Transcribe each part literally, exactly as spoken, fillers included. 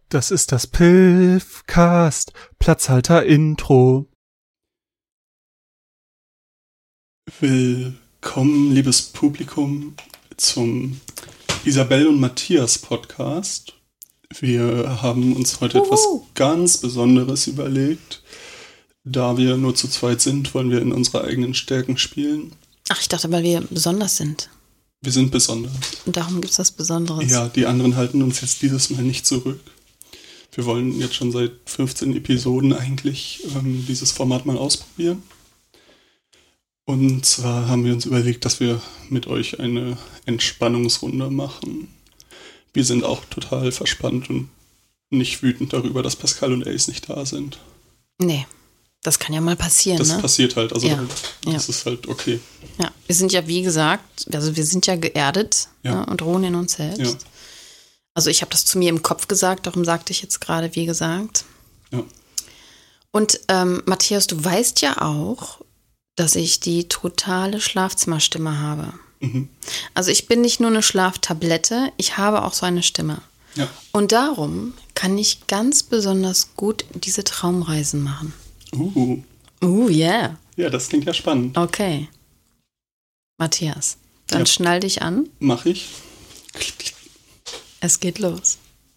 Das ist das Pilfcast Platzhalter Intro. Willkommen, liebes Publikum, zum Isabel und Matthias Podcast. Wir haben uns heute Uhu. etwas ganz Besonderes überlegt. Da wir nur zu zweit sind, wollen wir in unsere eigenen Stärken spielen. Ach, ich dachte, weil wir besonders sind. Wir sind besonders. Und darum gibt es was Besonderes. Ja, die anderen halten uns jetzt dieses Mal nicht zurück. Wir wollen jetzt schon seit fünfzehn Episoden eigentlich ähm, dieses Format mal ausprobieren. Und zwar haben wir uns überlegt, dass wir mit euch eine Entspannungsrunde machen. Wir sind auch total verspannt und nicht wütend darüber, dass Pascal und Ace nicht da sind. Nee, das kann ja mal passieren, Das ne? passiert halt, also ja. das ja. ist halt okay. Ja, wir sind ja, wie gesagt, also wir sind ja geerdet ja. Ne, und ruhen in uns selbst. Ja. Also ich habe das zu mir im Kopf gesagt, darum sagte ich jetzt gerade, wie gesagt. Ja. Und ähm, Matthias, du weißt ja auch, dass ich die totale Schlafzimmerstimme habe. Mhm. Also ich bin nicht nur eine Schlaftablette, ich habe auch so eine Stimme. Ja. Und darum kann ich ganz besonders gut diese Traumreisen machen. Uh. Uh, yeah. Ja, das klingt ja spannend. Okay. Matthias, dann ja. schnall dich an. Mach ich. Es geht los.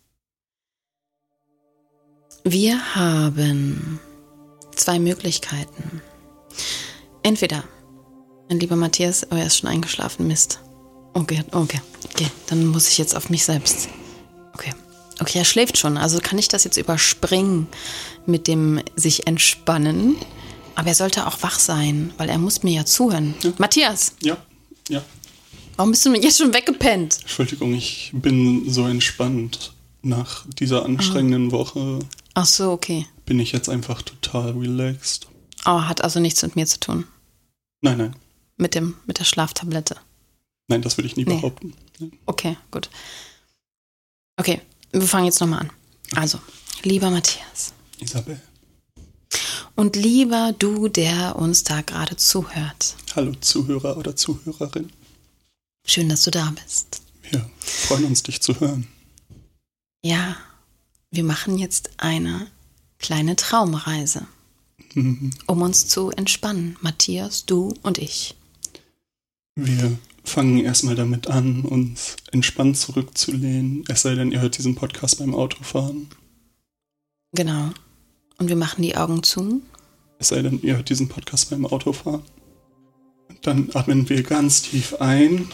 Wir haben zwei Möglichkeiten. Entweder, mein lieber Matthias, oh, er ist schon eingeschlafen, Mist. Okay, okay, okay, dann muss ich jetzt auf mich selbst. Okay, okay, er schläft schon, also kann ich das jetzt überspringen mit dem sich entspannen. Aber er sollte auch wach sein, weil er muss mir ja zuhören. Ja. Matthias! Ja, ja. Warum bist du jetzt schon weggepennt? Entschuldigung, ich bin so entspannt. Nach dieser anstrengenden oh. Woche Ach so, okay. bin ich jetzt einfach total relaxed. Oh, hat also nichts mit mir zu tun? Nein, nein. Mit dem, mit der Schlaftablette? Nein, das würde ich nie nee. behaupten. Okay, gut. Okay, wir fangen jetzt nochmal an. Also, lieber Matthias. Isabel. Und lieber du, der uns da gerade zuhört. Hallo Zuhörer oder Zuhörerin. Schön, dass du da bist. Wir freuen uns, dich zu hören. Ja, wir machen jetzt eine kleine Traumreise, mhm. um uns zu entspannen. Matthias, du und ich. Wir fangen erstmal damit an, uns entspannt zurückzulehnen. Es sei denn, ihr hört diesen Podcast beim Autofahren. Genau. Und wir machen die Augen zu. Es sei denn, ihr hört diesen Podcast beim Autofahren. Und dann atmen wir ganz tief ein.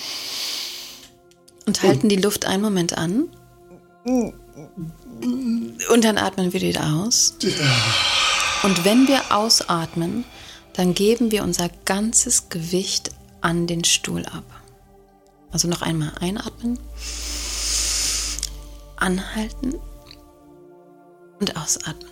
Und halten die Luft einen Moment an. Und dann atmen wir wieder aus. Und wenn wir ausatmen, dann geben wir unser ganzes Gewicht an den Stuhl ab. Also noch einmal einatmen. Anhalten. Und ausatmen.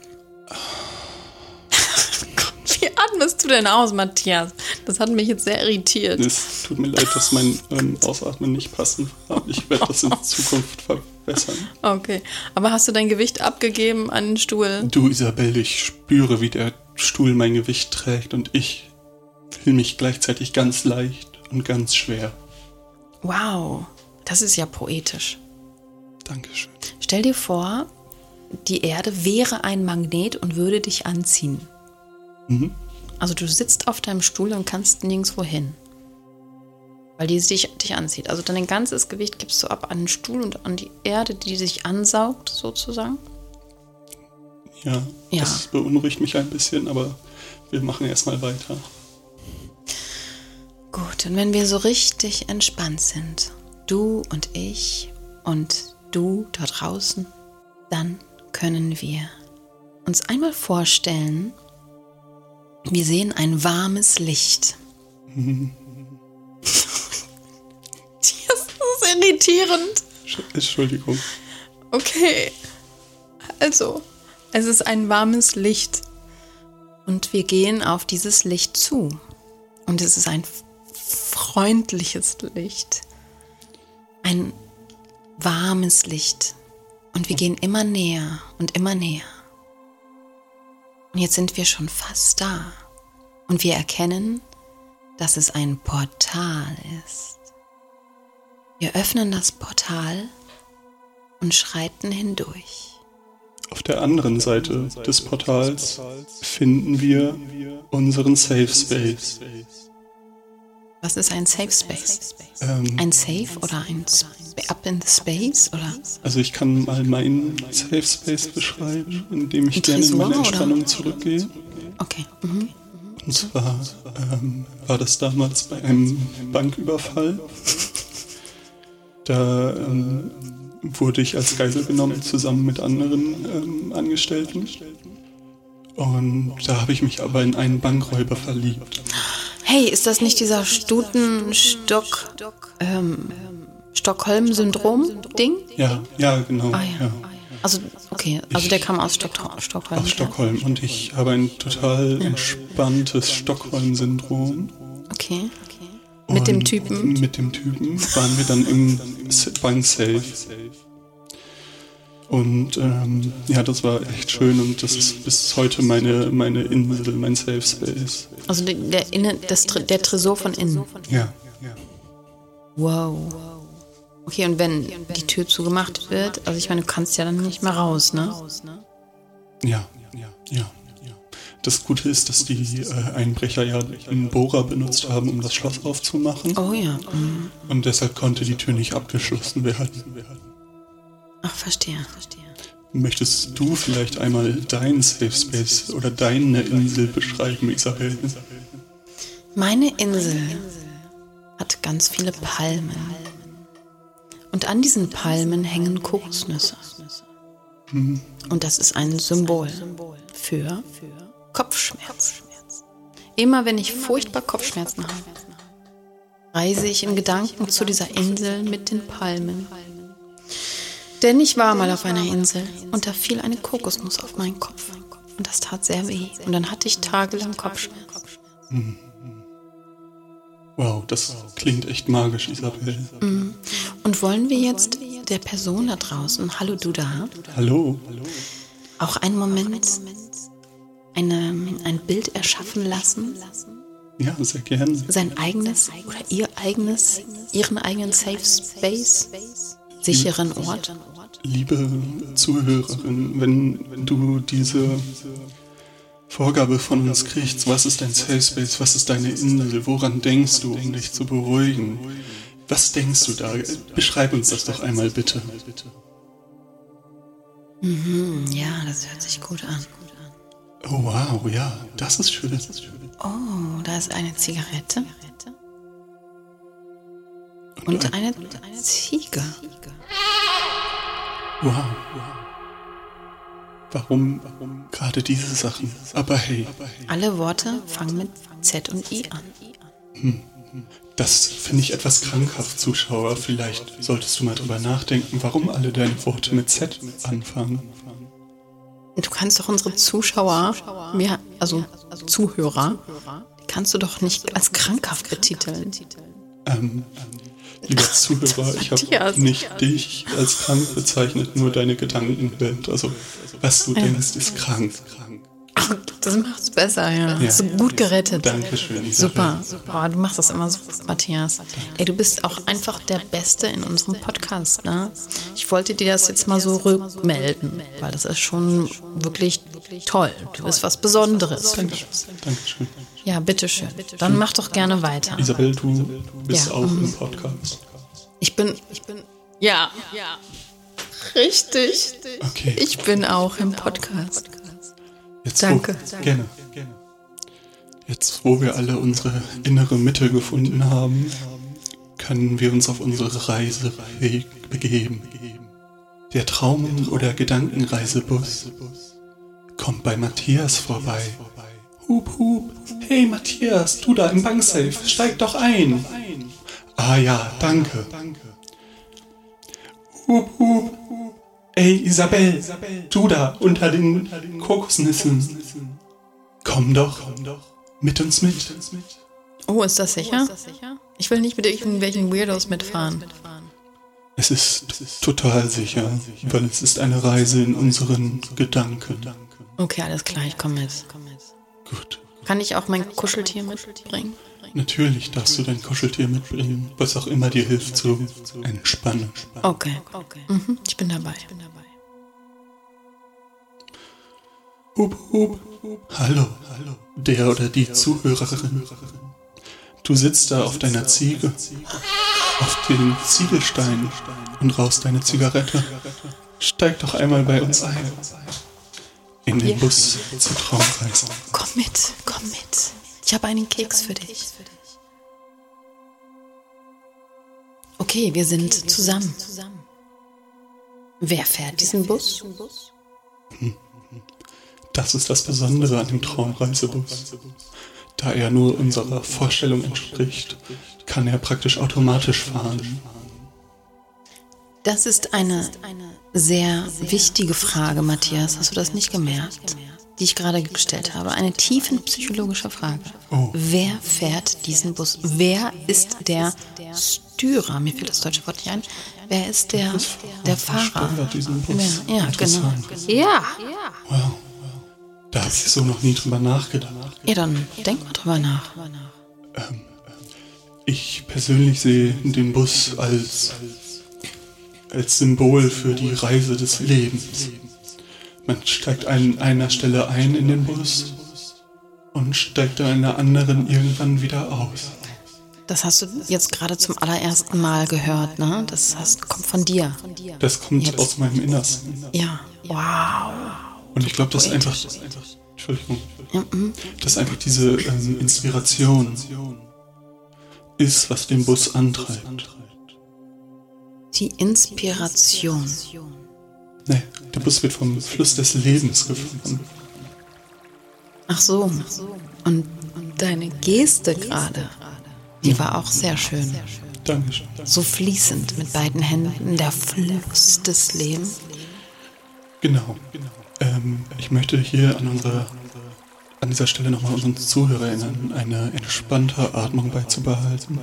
Wie atmest du denn aus, Matthias? Das hat mich jetzt sehr irritiert. Es tut mir leid, dass mein ähm, Ausatmen nicht passend war. Ich werde das in Zukunft verbessern. Okay, aber hast du dein Gewicht abgegeben an den Stuhl? Du, Isabel, ich spüre, wie der Stuhl mein Gewicht trägt und ich fühle mich gleichzeitig ganz leicht und ganz schwer. Wow, das ist ja poetisch. Dankeschön. Stell dir vor, die Erde wäre ein Magnet und würde dich anziehen. Mhm. Also du sitzt auf deinem Stuhl und kannst nirgendwo hin, weil die dich, dich anzieht. Also dein ganzes Gewicht gibst du ab an den Stuhl und an die Erde, die dich ansaugt sozusagen. Ja, ja. Das beunruhigt mich ein bisschen, aber wir machen erstmal weiter. Gut, und wenn wir so richtig entspannt sind, du und ich und du da draußen, dann können wir uns einmal vorstellen, wir sehen ein warmes Licht. Das ist irritierend. Entschuldigung. Okay. Also, es ist ein warmes Licht. Und wir gehen auf dieses Licht zu. Und es ist ein freundliches Licht. Ein warmes Licht. Und wir gehen immer näher und immer näher. Und jetzt sind wir schon fast da. Und wir erkennen, dass es ein Portal ist. Wir öffnen das Portal und schreiten hindurch. der anderen Seite des Portals finden wir unseren Safe Space. Was ist ein Safe Space? Ähm, Ein Safe oder ein Sp- Up in the Space? Oder? also ich kann mal meinen Safe Space beschreiben, indem ich Ein gerne in meine Tresor, Entspannung oder? zurückgehe. Okay. Mhm. Und zwar ähm, war das damals bei einem Banküberfall. Da ähm, wurde ich als Geisel genommen, zusammen mit anderen ähm, Angestellten. Und da habe ich mich aber in einen Bankräuber verliebt. Hey, ist das nicht dieser Stutenstock, ähm, Stockholm-Syndrom-Ding? Ja, ja, genau. Ah ja. ja. Also, okay, also der kam aus Stock Stockholm. Aus Stockholm. Und ich habe ein total entspanntes Stockholm-Syndrom. Okay. Mit dem Und Typen? Mit dem Typen waren wir dann im Banksafe. Und ähm, ja, das war echt schön und das ist bis heute meine, meine Insel, mein Safe Space. Also der, der, Innen, das, Tre- der Tresor von innen. Ja, ja. Wow. Okay, und wenn die Tür zugemacht wird, also ich meine, du kannst ja dann nicht mehr raus, ne? Ja, ja, ja. ja. Das Gute ist, dass die äh, Einbrecher ja einen Bohrer benutzt haben, um das Schloss aufzumachen. Oh ja. Mhm. Und deshalb konnte die Tür nicht abgeschlossen werden. Ach, verstehe, verstehe. Möchtest du vielleicht einmal deinen Safe Space oder deine Insel beschreiben, Isabel? Meine Insel hat ganz viele Palmen. Und an diesen Palmen hängen Kokosnüsse. Mhm. Und das ist ein Symbol für Kopfschmerz. Immer wenn ich furchtbar Kopfschmerzen habe, reise ich in Gedanken zu dieser Insel mit den Palmen. Denn ich war mal auf einer Insel und da fiel eine Kokosnuss auf meinen Kopf. Und das tat sehr weh. Und dann hatte ich tagelang Kopfschmerz. Mhm. Wow, das klingt echt magisch, Isabel. Mhm. Und wollen wir jetzt der Person da draußen, hallo du da, Hallo. auch einen Moment eine, ein Bild erschaffen lassen? Ja, sehr gerne. Sein eigenes oder ihr eigenes, ihren eigenen Safe Space, sicheren Ort? Liebe Zuhörerin, wenn, wenn du diese Vorgabe von uns kriegst, was ist dein Safe Space, was ist deine Insel, woran denkst du, um dich zu beruhigen? Was denkst du da? Beschreib uns das doch einmal bitte. Mhm, ja, das hört sich gut an. Oh wow, ja, das ist schön. Oh, da ist eine Zigarette. Und eine Ziege. Wow. Warum, warum gerade diese Sachen? Aber hey. Alle Worte fangen mit Z und I an. Hm. Das finde ich etwas krankhaft, Zuschauer. Vielleicht solltest du mal drüber nachdenken, warum alle deine Worte mit Z anfangen. Du kannst doch unsere Zuschauer, mehr, also Zuhörer, die kannst du doch nicht als krankhaft betiteln. Ähm, lieber Zuhörer, ich Matthias. habe nicht dich als krank bezeichnet, nur deine Gedankenwelt. Also, was du denkst, ist krank. Ach, das macht's besser, ja. Ja. Hast du gut gerettet. Dankeschön, Isabel. Super. Oh, du machst das immer so gut, Matthias. Ey, du bist auch einfach der Beste in unserem Podcast, ne? Ich wollte dir das jetzt mal so rückmelden, weil das ist schon wirklich toll. Du bist was Besonderes. Dankeschön. Ja, bitteschön. Dann mach doch gerne weiter. Isabel, du bist Ja, auch mhm. im Podcast. Ich bin, ich bin, ja, ja. Richtig. Okay. Ich bin auch im Podcast. Jetzt, Danke. Wo, gerne. Jetzt, wo wir alle unsere innere Mitte gefunden haben, können wir uns auf unsere Reise begeben. Der Traum- oder Gedankenreisebus kommt bei Matthias vorbei. Hup, hup. Hey Matthias, du da im Banksafe, steig doch ein. Ah ja, danke. Hup, hup. Ey Isabel, du da unter den Kokosnüssen. Komm doch, mit uns mit. Oh, ist das sicher? Ich will nicht mit irgendwelchen Weirdos mitfahren. Es ist total sicher, weil es ist eine Reise in unseren Gedanken. Okay, alles klar, ich komme mit. Gut. Kann ich auch mein Kuscheltier mitbringen? Natürlich darfst du dein Kuscheltier mitbringen, was auch immer dir hilft zu entspannen. Okay, mhm, ich bin dabei. Hub, hub. Hallo, hallo. Der oder die Zuhörerin. Du sitzt da auf deiner Ziege, auf den Ziegelstein und rauchst deine Zigarette. Steig doch einmal bei uns ein. In den Ja. Bus zur Traumreise. Komm mit, komm mit. Ich habe einen Keks für dich. Okay, wir sind zusammen. Wer fährt diesen Bus? Das ist das Besondere an dem Traumreisebus. Da er nur unserer Vorstellung entspricht, kann er praktisch automatisch fahren. Das ist eine sehr wichtige Frage, Matthias. Hast du das nicht gemerkt? Die ich gerade gestellt habe. Eine tiefenpsychologische Frage. Oh. Wer fährt diesen Bus? Wer ist der Styrer? Mir fällt das deutsche Wort nicht ein. Wer ist der, der Fahrer? Steuert diesen Bus. Wer? Ja, genau. Interessant. Ja. Wow. Da habe ich so noch nie drüber nachgedacht. Ja, dann denk mal drüber nach. Ich persönlich sehe den Bus als, als Symbol für die Reise des Lebens. Man steigt an einer Stelle ein in den Bus und steigt an einer anderen irgendwann wieder aus. Das hast du jetzt gerade zum allerersten Mal gehört, ne? Das heißt, kommt von dir. Das kommt Jetzt. aus meinem Innersten. Ja. Wow. Und ich glaube, das ist einfach, Entschuldigung, Ja, mm. dass einfach diese ähm, Inspiration ist, was den Bus antreibt. Die Inspiration. Nee, der Bus wird vom Fluss des Lebens gefahren. Ach so. Und deine Geste gerade, die war auch sehr schön. Dankeschön. So fließend mit beiden Händen, der Fluss des Lebens. Genau. Ähm, ich möchte hier an unsere, an dieser Stelle nochmal unseren Zuhörer erinnern, eine entspannte Atmung beizubehalten.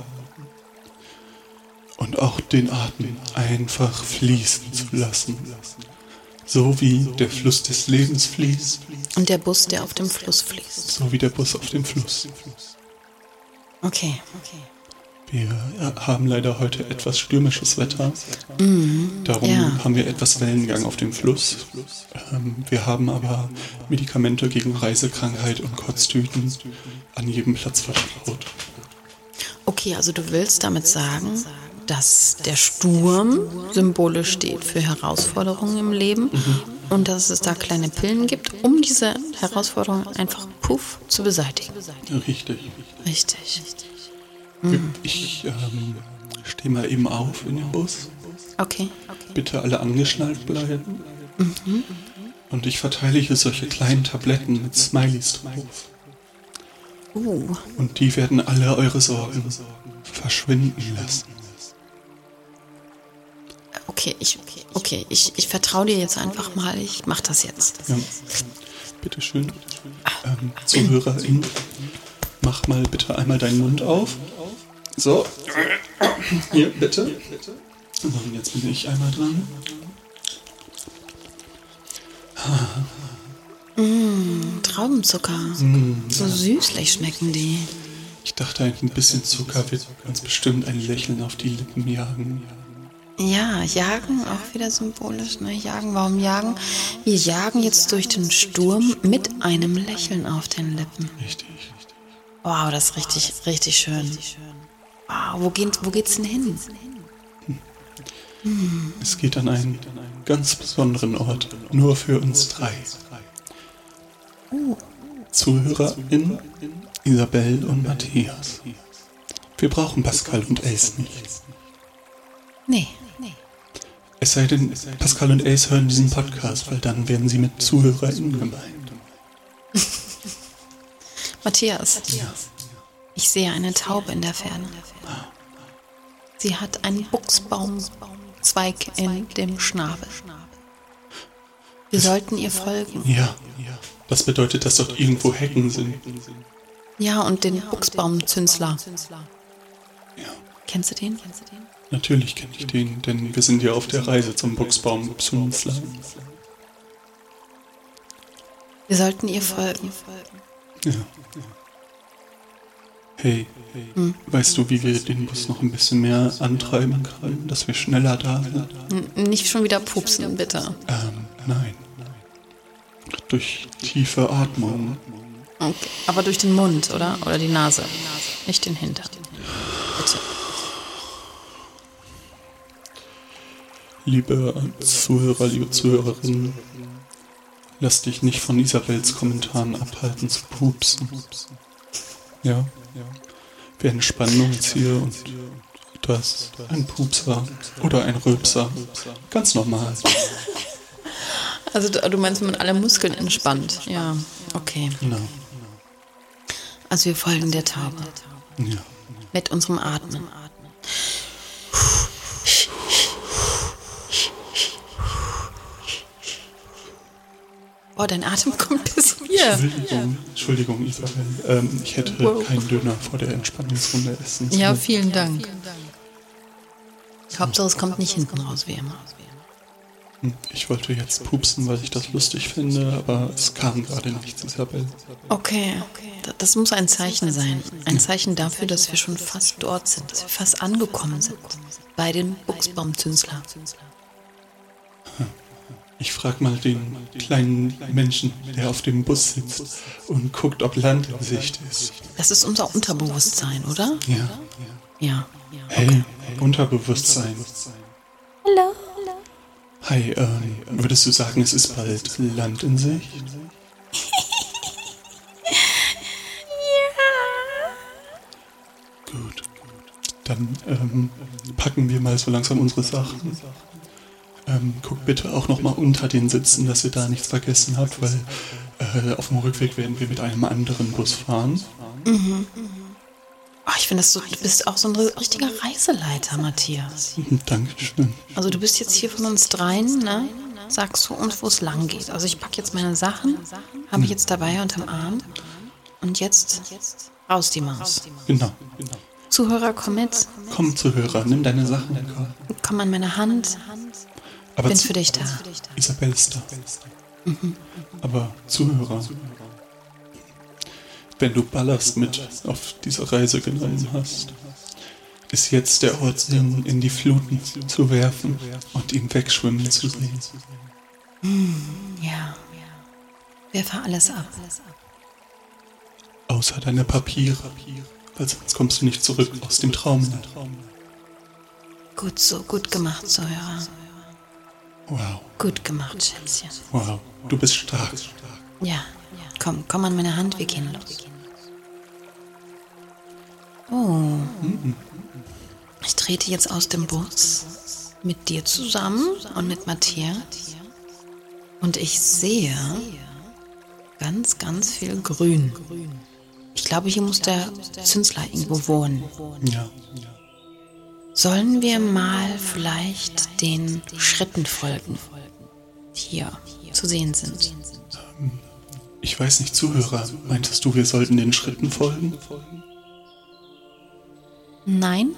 Und auch den Atem einfach fließen zu lassen. So wie der Fluss des Lebens fließt, Und der Bus, der auf dem Fluss fließt. so wie der Bus auf dem Fluss. Okay. Wir haben leider heute etwas stürmisches Wetter. Darum ja. haben wir etwas Wellengang auf dem Fluss. Ähm, wir haben aber Medikamente gegen Reisekrankheit und Kotztüten an jedem Platz verstaut. Okay, also du willst damit sagen, dass der Sturm symbolisch steht für Herausforderungen im Leben und dass es da kleine Pillen gibt, um diese Herausforderungen einfach puff zu beseitigen. Richtig. Richtig. Ich ähm, stehe mal eben auf in den Bus. Okay. Bitte alle angeschnallt bleiben. Und ich verteile hier solche kleinen Tabletten mit Smileys drauf. Uh, Und die werden alle eure Sorgen verschwinden lassen. okay, ich, okay, ich, ich vertraue dir jetzt einfach mal. Ich mach das jetzt. Ja. Bitteschön. Ähm, ZuhörerInnen, mach mal bitte einmal deinen Mund auf. So. Hier, bitte. So, und jetzt bin ich einmal dran. Traubenzucker. So süßlich schmecken die. Ich dachte, ein bisschen Zucker wird ganz bestimmt ein Lächeln auf die Lippen jagen. Ja, jagen auch wieder symbolisch, ne? Jagen, warum jagen? Wir jagen jetzt durch den Sturm mit einem Lächeln auf den Lippen. Richtig. Wow, das ist richtig, richtig schön. Wow, wo, geht, wo geht's denn hin? Es geht an einen ganz besonderen Ort, nur für uns drei. ZuhörerInnen, Isabel und Matthias. Wir brauchen Pascal und Ace nicht. Nee. Es sei denn, Pascal und Ace hören diesen Podcast, weil dann werden sie mit ZuhörerInnen gemeint. Matthias, ich sehe eine Taube in der Ferne. Sie hat einen Buchsbaumzweig in dem Schnabel. Wir sollten ihr folgen. Ja, das bedeutet, dass dort irgendwo Hecken sind. Ja, und den Buchsbaumzünsler. Ja, Kennst du den? natürlich kenne ich den, denn wir sind ja auf der Reise zum Buchsbaum-Zünsler. Wir sollten ihr folgen. Ja. Hey, hm. weißt du, wie wir den Bus noch ein bisschen mehr antreiben können, dass wir schneller da sind? N- Nicht schon wieder pupsen, bitte. Ähm, nein. Durch tiefe Atmung. Okay. Aber durch den Mund, oder? Oder die Nase. Nicht den Hintern. Bitte. Liebe Zuhörer, liebe Zuhörerinnen, lass dich nicht von Isabels Kommentaren abhalten zu pupsen. Ja, wir entspannen uns hier und du hast ein Pupser oder ein Rülpser. Ganz normal. Also du, du meinst, wenn man alle Muskeln entspannt. Ja, okay. Genau. Also wir folgen der Taube. Ja. Mit unserem Atmen. Oh, dein Atem kommt bis hier. Entschuldigung, Entschuldigung, Isabel. Ähm, ich hätte Wow. keinen Döner vor der Entspannungsrunde essen sollen. Ja, vielen Dank. Hauptsache, es kommt nicht hinten raus, wie immer. Ich wollte jetzt pupsen, weil ich das lustig finde, aber es kam gerade nichts, Isabel. Okay, D- das muss ein Zeichen sein. Ein Zeichen dafür, dass wir schon fast dort sind, dass wir fast angekommen sind. Bei den Buchsbaumzünsler. Ich frag mal den kleinen Menschen, der auf dem Bus sitzt und guckt, ob Land in Sicht ist. Das ist unser Unterbewusstsein, oder? Ja. Ja. Hey, Unterbewusstsein. Hallo. Hi, ähm, würdest du sagen, es ist bald Land in Sicht? Gut. Dann ähm, packen wir mal so langsam unsere Sachen. Ähm, guck bitte auch nochmal unter den Sitzen, dass ihr da nichts vergessen habt, weil äh, auf dem Rückweg werden wir mit einem anderen Bus fahren. Oh, ich finde, so, du bist auch so ein richtiger Reiseleiter, Matthias. Dankeschön. Also du bist jetzt hier von uns dreien, ne? Sagst du uns, wo es lang geht. Also ich packe jetzt meine Sachen, habe ich jetzt dabei unterm Arm. Und jetzt raus die Maus. Genau. Zuhörer, komm mit. Komm, Zuhörer, nimm deine Sachen mit. Komm an meine Hand. Aber Bin zu- für dich da. Isabel ist da. Aber Zuhörer, wenn du Ballast mit auf diese Reise genommen hast, ist jetzt der Ort, ihn in die Fluten zu werfen und ihn wegschwimmen zu sehen. Ja. Werfe alles ab. Außer deine Papiere, weil sonst kommst du nicht zurück aus dem Traumland. Gut so, gut gemacht, Zuhörer. Wow, Gut gemacht, Schätzchen. wow, du bist stark. Ja, komm, komm an meine Hand, wir gehen los. Oh. Ich trete jetzt aus dem Bus mit dir zusammen und mit Matthias. Und ich sehe ganz, ganz viel Grün. Ich glaube, hier muss der Zünsler irgendwo wohnen. Ja, Sollen wir mal vielleicht den Schritten folgen, die hier zu sehen sind? ich weiß nicht, Zuhörer, meintest du, wir sollten den Schritten folgen? Nein?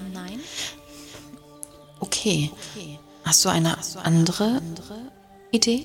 Okay. Hast du eine andere Idee?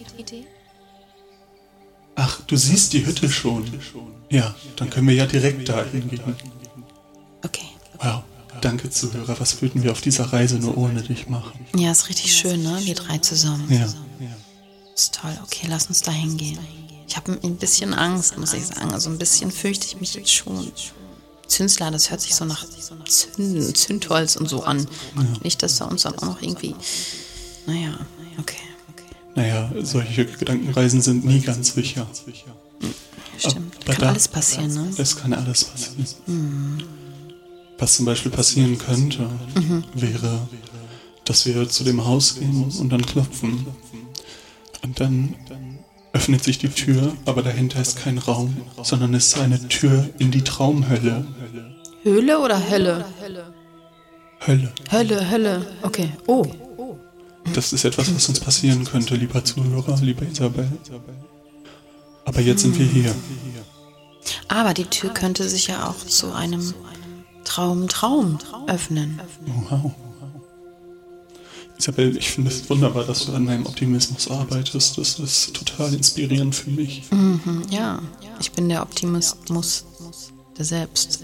Ach, du siehst die Hütte schon. Ja, dann können wir ja direkt da hingehen. Okay. Wow, danke Zuhörer, was würden wir auf dieser Reise nur ohne dich machen? Ja, ist richtig schön, ne? Wir drei zusammen. Ja, Ist toll. Okay, lass uns da hingehen. Ich habe ein bisschen Angst, muss ich sagen. Also ein bisschen fürchte ich mich jetzt schon. Zünsler, das hört sich so nach Zünden, Zündholz und so an. Nicht, dass da uns dann auch noch irgendwie... Naja, okay. naja, solche Gedankenreisen sind nie ganz sicher. Stimmt. Aber Kann da- alles passieren, ne? Es kann alles passieren. Was zum Beispiel passieren könnte, wäre, dass wir zu dem Haus gehen und dann klopfen. Und dann öffnet sich die Tür, aber dahinter ist kein Raum, sondern es ist eine Tür in die Traumhölle. Höhle oder Hölle? Hölle. Hölle, Hölle. Okay. Oh. Das ist etwas, was uns passieren könnte, lieber Zuhörer, liebe Isabel. Aber jetzt sind wir hier. Aber die Tür könnte sich ja auch zu einem Traum, Traum öffnen. Wow. Isabel, ich finde es wunderbar, dass du an meinem Optimismus arbeitest. Das ist total inspirierend für mich. Mhm, ja, ich bin der Optimismus der selbst.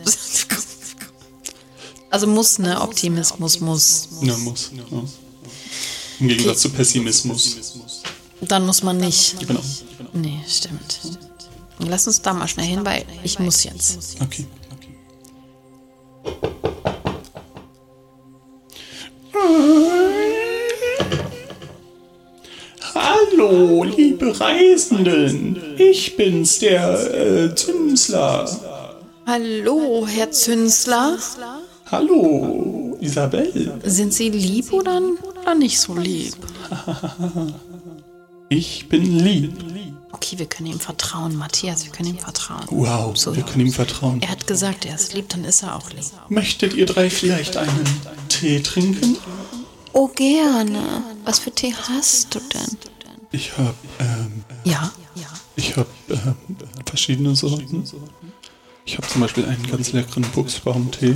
Also muss, ne? Optimismus muss. Ja, muss. Ja. Im Gegensatz zu Pessimismus. Dann muss man nicht. Genau. Nee, stimmt. Lass uns da mal schnell hin, weil ich muss jetzt. Okay, okay. Hallo, liebe Reisenden. Ich bin's, der äh, Zünsler. Hallo, Herr Zünsler. Hallo, Isabel. Sind Sie lieb oder, oder nicht so lieb? Ich bin lieb. Okay, wir können ihm vertrauen, Matthias, wir können ihm vertrauen. Wow, So. wir können ihm vertrauen. Er hat gesagt, er ist lieb, dann ist er auch lieb. Möchtet ihr drei vielleicht einen Tee trinken? Oh, gerne. Was für Tee hast du denn? Ich hab, ähm, Ja? ich hab ähm, verschiedene Sorten. Ich habe zum Beispiel einen ganz leckeren Buchsbaumtee.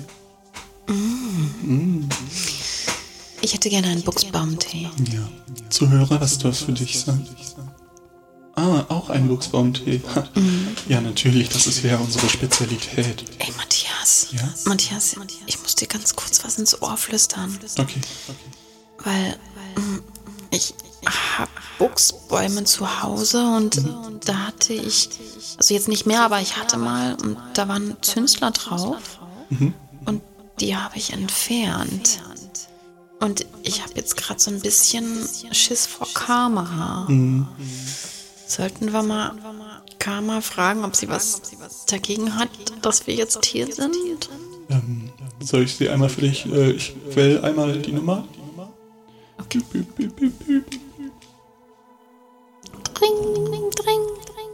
Ich hätte gerne einen Buchsbaumtee. Ja. Zuhörer, was das für dich sein? Ah, auch ein Buchsbaumtee. Ja, natürlich, das ist ja unsere Spezialität. Ey, Matthias. Ja? Matthias, ich muss dir ganz kurz was ins Ohr flüstern. Okay. Weil mm, ich habe Buchsbäume zu Hause und Mhm. da hatte ich, also jetzt nicht mehr, aber ich hatte mal und da waren Zünsler drauf Mhm. und die habe ich entfernt. Und ich habe jetzt gerade so ein bisschen Schiss vor Karma. Mhm. Sollten wir mal Karma fragen, ob sie was dagegen hat, dass wir jetzt hier sind? Ähm, soll ich sie einmal für dich, äh, ich wähle einmal die Nummer. Okay. Büp, büp, büp, büp. Dring, dring, dring, dring.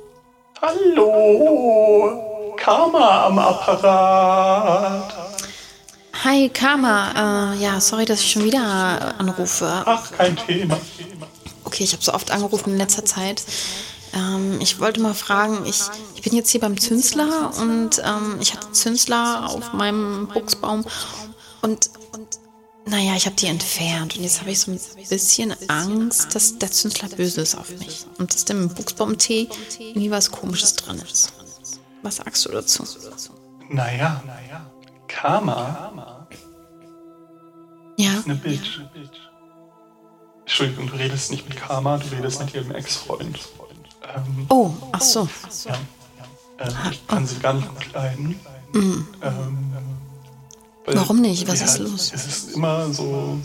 Hallo, Karma am Apparat. Hi, Karma. Äh, ja, sorry, dass ich schon wieder äh, anrufe. Ach, kein Thema. Okay, ich habe so oft angerufen in letzter Zeit. Ähm, ich wollte mal fragen, ich, ich bin jetzt hier beim Zünsler und ähm, ich hatte Zünsler auf meinem Buchsbaum und, und naja, ich habe die entfernt und jetzt habe ich so ein bisschen Angst, dass der Zünsler böse ist auf mich und dass dem Buchsbaumtee irgendwie was Komisches dran ist. Was sagst du dazu? Naja, naja. Karma Ja? ist eine Bitch. Entschuldigung, du redest nicht mit Karma, du redest mit ihrem Ex-Freund. Ähm, Oh, ach so. ja. Ähm, ich kann sie gar nicht gut leiden. Mhm. Ähm, weil Warum nicht? Was sie ist hat- los? Es ist immer so...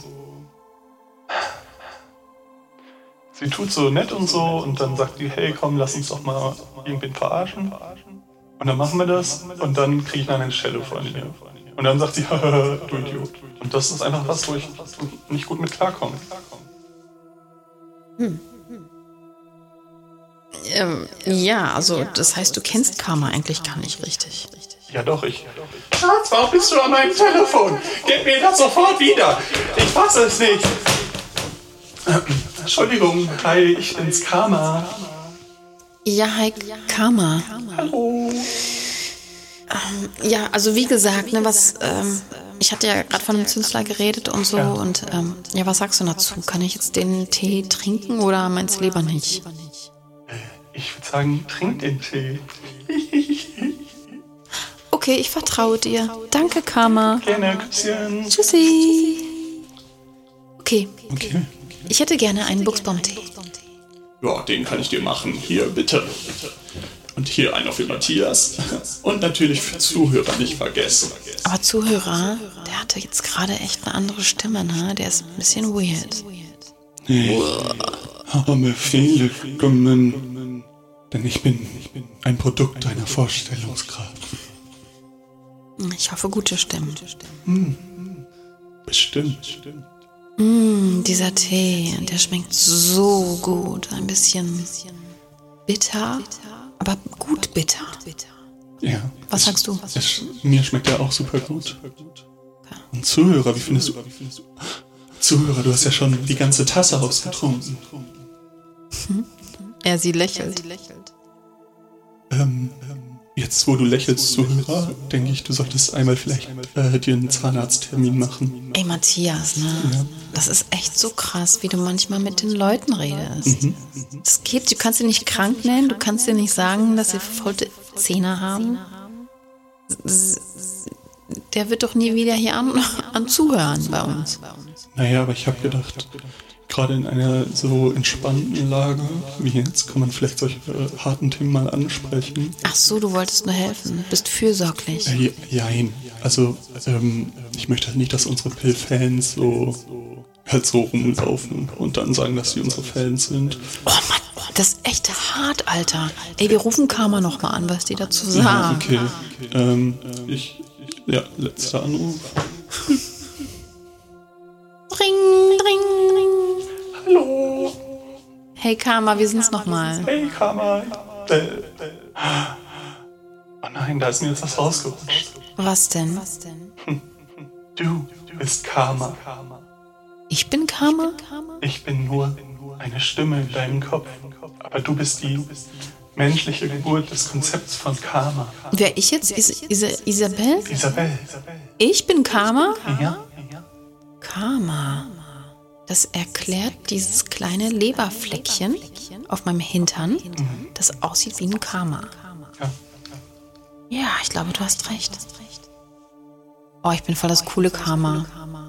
Sie tut so nett und so und dann sagt die, hey komm, lass uns doch mal irgendwen verarschen. Und dann machen wir das und dann kriege ich eine Schelle von ihr. Und dann sagt sie, du Idiot. Und das ist einfach was, wo ich nicht gut mit klarkomme. Ähm, ja, also das heißt, du kennst Karma eigentlich gar nicht richtig. Ja doch, ich... Schatz, warum bist du an meinem Telefon? Gib mir das sofort wieder. Ich fasse es nicht. Ähm, Entschuldigung, hi, ich bin's Karma. Ja, hi, Karma. Hallo. Ähm, ja, also wie gesagt, ne, was, ähm, ich hatte ja gerade von einem Zünsler geredet und so Ja. und ähm, ja, was sagst du dazu? Kann ich jetzt den Tee trinken oder meinst du lieber nicht? Ich würde sagen, trink den Tee. Okay, ich vertraue dir. Danke, Karma. Gerne, Küsschen. Tschüssi. Okay, Okay. ich hätte gerne einen Buchsbaumtee. Ja, den kann ich dir machen. Hier, bitte. Und hier einer für Matthias. Und natürlich für Zuhörer nicht vergessen. Aber Zuhörer, der hatte jetzt gerade echt eine andere Stimme, ne? Der ist ein bisschen weird. Ich habe mir viele Stimmen, denn ich bin, ich bin ein Produkt deiner Vorstellungskraft. Ich hoffe, gute Stimmen. Bestimmt. Mm, dieser Tee, der schmeckt so gut. Ein bisschen bitter, aber gut bitter. Ja. Was sagst du? Es, mir schmeckt er auch super gut. Und Zuhörer, wie findest du? Zuhörer, du hast ja schon die ganze Tasse ausgetrunken. Er, sie lächelt. Ähm, jetzt, wo du lächelst, Zuhörer, denke ich, du solltest einmal vielleicht äh, dir einen Zahnarzttermin machen. Ey, Matthias, ne? Ja. Das ist echt so krass, wie du manchmal mit den Leuten redest. Das geht, du kannst sie nicht krank nennen, du kannst dir nicht sagen, dass sie verfaulte Zähne haben. S- Der wird doch nie wieder hier an, an zuhören bei uns. Naja, aber ich habe gedacht, gerade in einer so entspannten Lage wie jetzt kann man vielleicht solche äh, harten Themen mal ansprechen. Ach so, du wolltest nur helfen. Bist fürsorglich. Äh, jein. Also, ähm, ich möchte halt nicht, dass unsere Pill-Fans so halt so rumlaufen und dann sagen, dass sie unsere Fans sind. Oh Mann, das ist echt hart, Alter. Ey, wir rufen Karma nochmal an, was die dazu Ja, sagen. okay. Ähm, ich, ich, ja, letzter Anruf. Ring, ring, ring. Hallo. Hey Karma, wir sind's nochmal. Hey, Karma. Äh, äh. Oh nein, da ist mir jetzt was rausgerutscht. Was denn? Du bist Karma. Ich bin Karma? Ich bin nur eine Stimme in deinem Kopf. Aber du bist die menschliche Geburt des Konzepts von Karma. Wer ich jetzt? Is Is Isabel? Isabel. Ich bin Karma? Ja? Karma. Das erklärt dieses kleine Leberfleckchen auf meinem Hintern, das aussieht wie ein Karma. Ja. Ja, ich glaube, du hast recht. Oh, ich bin voll das coole Karma.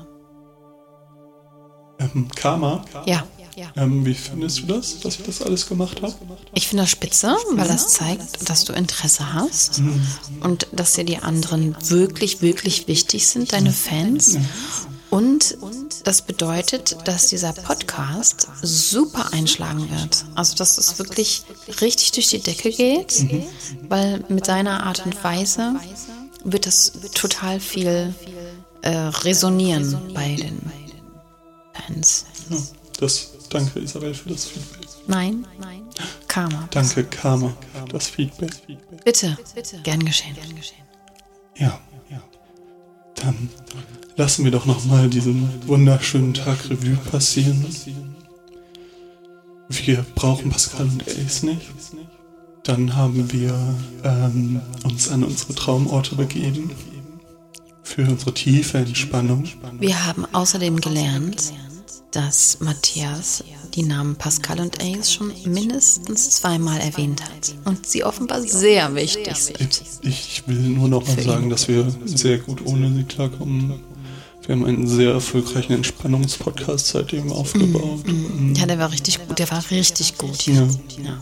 Ähm, Karma? Ja. Ähm, wie findest du das, dass ich das alles gemacht habe? Ich finde das spitze, weil das zeigt, dass du Interesse hast und dass dir die anderen wirklich, wirklich wichtig sind, deine Fans. Und das bedeutet, dass dieser Podcast super einschlagen wird. Also, dass es wirklich richtig durch die Decke geht, weil mit seiner Art und Weise wird das total viel äh, resonieren bei den Fans. Ja, das, danke Isabel für das Feedback. Nein, Karma. Danke Karma für das Feedback. Bitte, gern geschehen. Ja, ja. Dann lassen wir doch nochmal diesen wunderschönen Tag Revue passieren. Wir brauchen Pascal und Ace nicht. Dann haben wir ähm, uns an unsere Traumorte begeben. Für unsere tiefe Entspannung. Wir haben außerdem gelernt, dass Matthias die Namen Pascal und Ace schon mindestens zweimal erwähnt hat und sie offenbar sehr wichtig sind. Ich, ich will nur noch mal sagen, dass wir sehr gut ohne sie klarkommen. Wir haben einen sehr erfolgreichen Entspannungspodcast seitdem aufgebaut. Mm, mm. Ja, der war richtig gut. Der war richtig gut. Ja. Ja.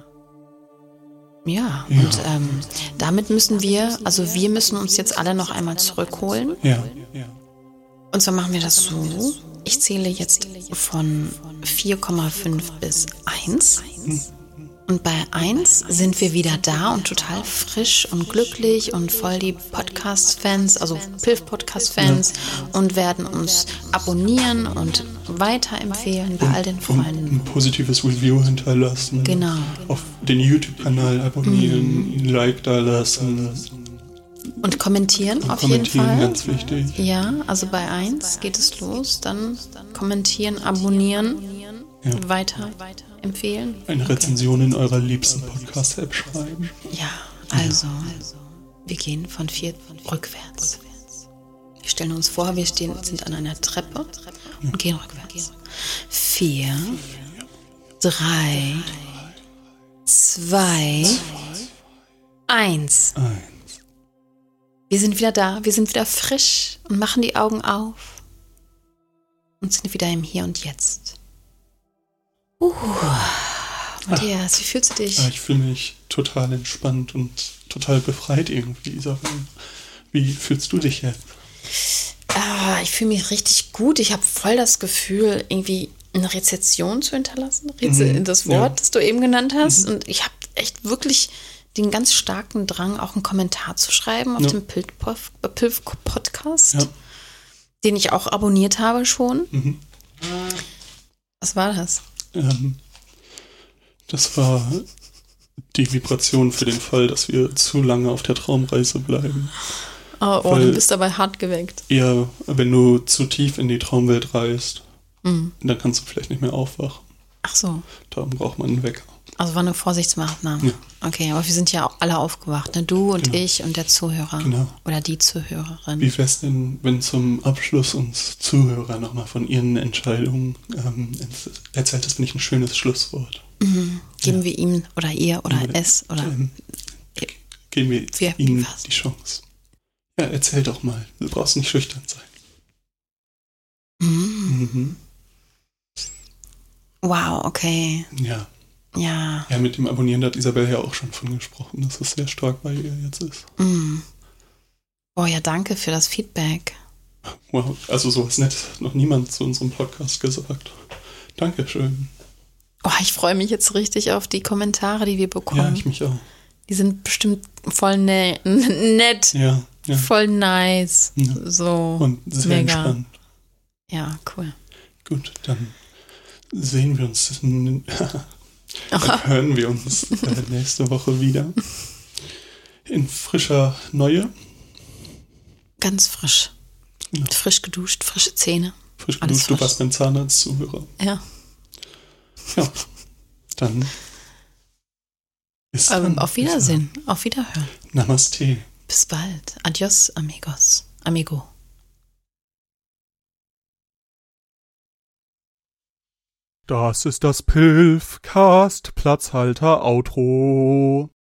Ja, ja, und ähm, damit müssen wir, also wir müssen uns jetzt alle noch einmal zurückholen. Ja, ja. Und zwar machen wir das so. Ich zähle jetzt von vier Komma fünf bis eins. Hm. Und bei eins sind wir wieder da und total frisch und glücklich und voll die Podcast-Fans, also Pilf-Podcast-Fans, ja. Und werden uns abonnieren und weiterempfehlen bei und, all den Freunden. Und ein positives Review hinterlassen. Genau. Auf den YouTube-Kanal abonnieren, ein Like da lassen. Und kommentieren und auf kommentieren, jeden Fall. Ganz wichtig. Ja, also bei eins geht es los, dann kommentieren, abonnieren, ja. weiter empfehlen. Eine Rezension in eurer liebsten Podcast-App schreiben. Ja, also, wir gehen von vier rückwärts. Wir stellen uns vor, wir stehen, sind an einer Treppe und ja. gehen rückwärts. Vier, drei, zwei, eins. Wir sind wieder da, wir sind wieder frisch und machen die Augen auf und sind wieder im Hier und Jetzt. Uh, Matthias, wie fühlst du dich? Ich fühle mich total entspannt und total befreit irgendwie, Isabel. Wie fühlst du dich jetzt? Ah, ich fühle mich richtig gut. Ich habe voll das Gefühl, irgendwie eine Rezession zu hinterlassen. Reze- mhm. Das Wort, ja. das du eben genannt hast. Mhm. Und ich habe echt wirklich den ganz starken Drang, auch einen Kommentar zu schreiben auf ja. dem Pilf-Podcast, ja. den ich auch abonniert habe schon. Mhm. Was war das? Ähm, das war die Vibration für den Fall, dass wir zu lange auf der Traumreise bleiben. Oh, oh du bist dabei hart geweckt. Ja, wenn du zu tief in die Traumwelt reist, mhm. dann kannst du vielleicht nicht mehr aufwachen. Ach so. Darum braucht man einen Wecker. Also war eine Vorsichtsmaßnahme. Ja. Okay, aber wir sind ja alle aufgewacht, ne? Du und genau. ich und der Zuhörer. Genau. Oder die Zuhörerin. Wie wär's denn, wenn zum Abschluss uns Zuhörer nochmal von ihren Entscheidungen ähm, erzählt? Das finde ich ein schönes Schlusswort. Mhm. Geben ja. wir ihm oder ihr oder ja. es oder... Ähm, geben wir, wir ihnen die Chance. Ja, erzähl doch mal. Du brauchst nicht schüchtern sein. Mhm. Mhm. Wow, okay. Ja. Ja. Ja, mit dem Abonnieren hat Isabel ja auch schon von gesprochen, dass es sehr stark bei ihr jetzt ist. Mm. Oh ja, danke für das Feedback. Wow, also sowas Nettes hat noch niemand zu unserem Podcast gesagt. Dankeschön. Oh, ich freue mich jetzt richtig auf die Kommentare, die wir bekommen. Ja, ich mich auch. Die sind bestimmt voll ne nett. Ja, ja. Voll nice. Ja. So. Und sehr mega. entspannt. Ja, cool. Gut, dann sehen wir uns, in, dann hören wir uns äh, nächste Woche wieder. In frischer Neue. Ganz frisch. Ja. Frisch geduscht, frische Zähne. Frisch Alles geduscht, du frisch. warst mein Zahnarzt-Zuhörer. Ja. Ja, dann bis Aber dann. auf Wiedersehen. Auf Wiederhören. Namaste. Bis bald. Adios, amigos. Amigo. Das ist das Pilfcast Platzhalter Outro.